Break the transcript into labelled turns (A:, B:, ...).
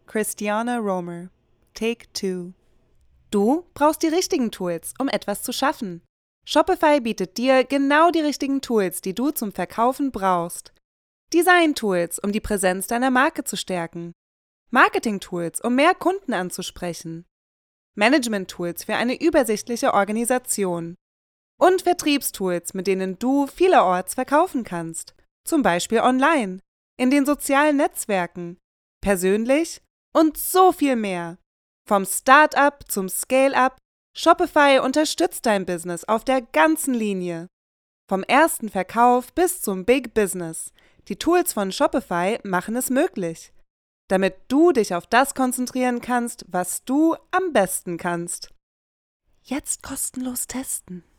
A: Christiana Romer. Take 2. Du brauchst die richtigen Tools, um etwas zu schaffen. Shopify bietet dir genau die richtigen Tools, die du zum Verkaufen brauchst. Design-Tools, um die Präsenz deiner Marke zu stärken. Marketing-Tools, um mehr Kunden anzusprechen. Management-Tools für eine übersichtliche Organisation. Und Vertriebstools, mit denen du vielerorts verkaufen kannst. Zum Beispiel online, in den sozialen Netzwerken, persönlich und so viel mehr. Vom Start-up zum Scale-up, Shopify unterstützt dein Business auf der ganzen Linie. Vom ersten Verkauf bis zum Big Business. Die Tools von Shopify machen es möglich, damit du dich auf das konzentrieren kannst, was du am besten kannst. Jetzt kostenlos testen.